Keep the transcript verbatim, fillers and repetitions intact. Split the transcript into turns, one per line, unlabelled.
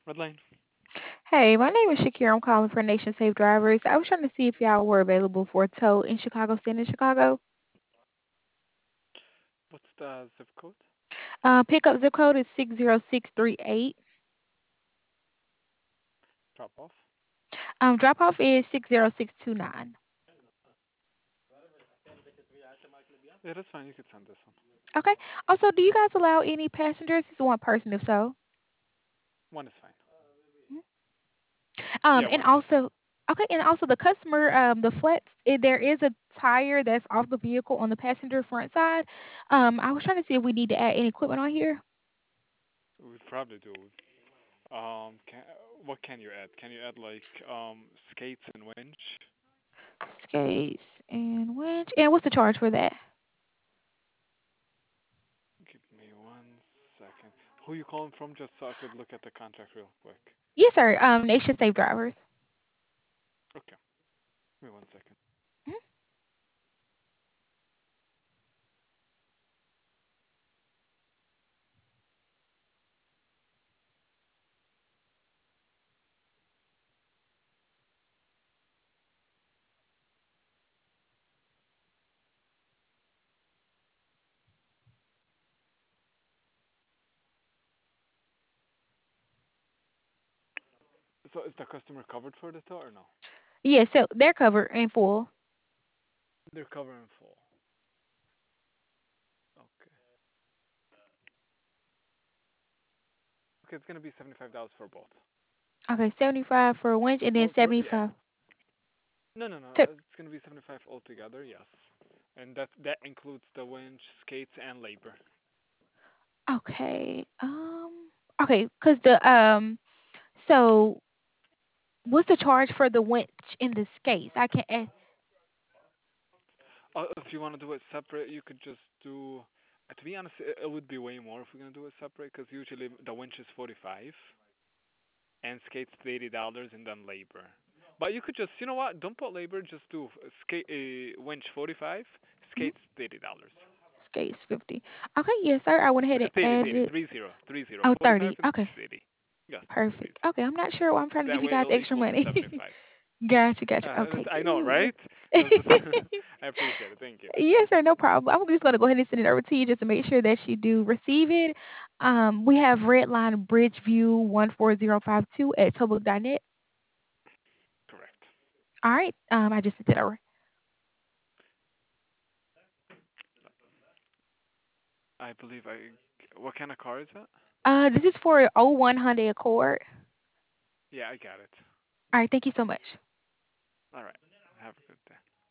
Redline.
Hey, my name is Shakira. I'm calling for Nation Safe Drivers. I was trying to see if y'all were available for a tow in Chicago, City, in Chicago.
What's the zip code?
Uh, pickup zip code is six zero six three eight.
Drop off.
Um, drop off is six zero six two nine.
Yeah, that's fine. You could send this one.
Okay. Also, do you guys allow any passengers? It's one person, if so.
One is fine.
Um,
Yeah,
and
one is fine.
also, okay, and also the customer, um, the flex, eh, there is a tire that's off the vehicle on the passenger front side. Um, I was trying to see if we need to add any equipment on here.
We probably do. Um, can, what can you add? Can you add like um skates and winch?
Skates and winch. And what's the charge for that?
Give me one second. Who you calling from? Just so I could look at the contract real quick.
Yes, sir. Um, Nation Safe Drivers.
Okay. Give me one second.
Mhm.
So is the customer covered for the tow or no?
Yes, so they're covered in full.
They're covered in full. Okay. Okay, it's gonna be seventy-five dollars for both.
Okay, seventy-five for winch and then
Well, for yeah.
seventy-five.
No, no, no.
To,
It's gonna be seventy-five altogether. Yes, and that that includes the winch, skates, and labor.
okay. Um. Okay, cause the um. So what's the charge for the winch in the skates? I can. not
Uh, if you want to do it separate, you could just do. Uh, to be honest, it, it would be way more if we're gonna do it separate, because usually the winch is forty-five and skates eighty dollars and then labor. But you could just, you know what? Don't put labor. Just do skate uh, winch forty-five, skates eighty dollars.
Skates fifty. Okay, yes, sir. I went ahead and
It's eighty, it's
added
eighty,
it.
three zero, three zero,
Oh,
forty-five
thirty.
and
Okay,
eighty. Yes, three
perfect.
zero.
Okay, I'm not sure why I'm trying to give
That
you
way
guys
it'll
extra
equal to
money.
seventy-five.
Gotcha, gotcha.
Uh,
Okay,
I know,
good.
right? It was just I appreciate it. Thank you.
Yes, sir, no problem. I'm just gonna go ahead and send it over to you just to make sure that you do receive it. Um, we have Redline Bridgeview one four zero five two at tobook dot net.
Correct.
All right. Um, I just sent it over.
I believe I. What kind of car is that?
Uh, this is for oh one Hyundai Accord.
Yeah, I got it.
All right. Thank you so much.
All right. Have a good day.